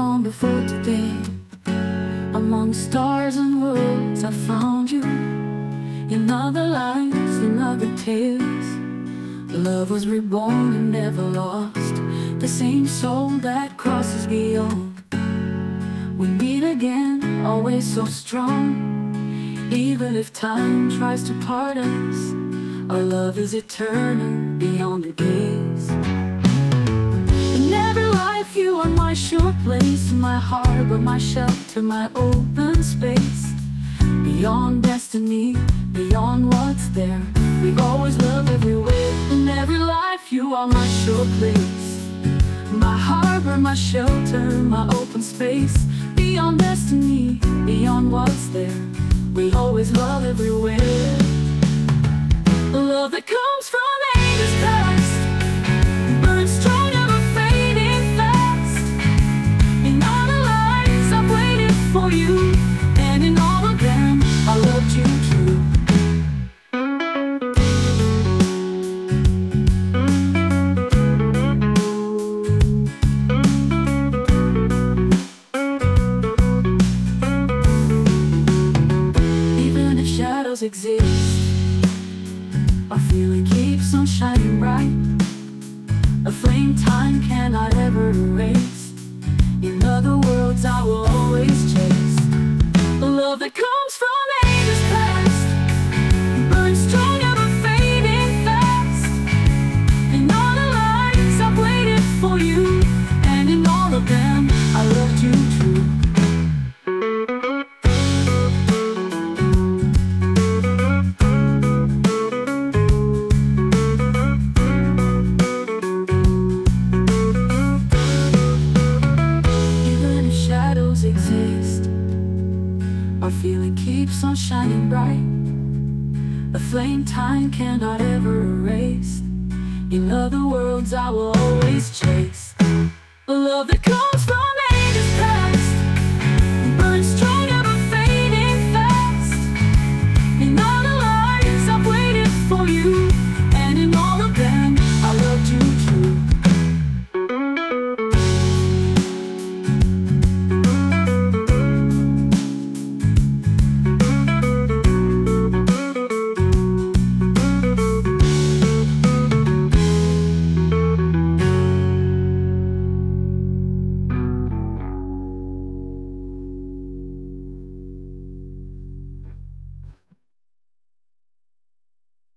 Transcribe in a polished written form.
long before today. Among stars and worlds I found you. In other lives, in other tales, love was reborn and never lost. The same soul that crosses beyond. We meet again, always so strong. Even if time tries to part us, our love is eternal beyond the days. In every life you are my sure place, my harbor, my shelter, my open space. Beyond destiny, beyond what's there, we always love everywhere. In every life you are my sure place, my harbor, my shelter, my open space. Beyond destiny, beyond what's there, we always love everywhere. Love that comes from ages past, burns strong, never fading fast. In all the lives I've waited for you, and in all of them I loved you true. Even if shadows exist, our feeling keeps on shining bright. A flame time cannot ever erase. In other worlds I will always chase. A love that comes from ages past, burns strong, never fading fast. In all the lives I've waited for you, and in all of them I loved you true. Exist, our feeling keeps on shining bright. A flame time cannot ever erase. In other worlds I will always chase. A love that comes from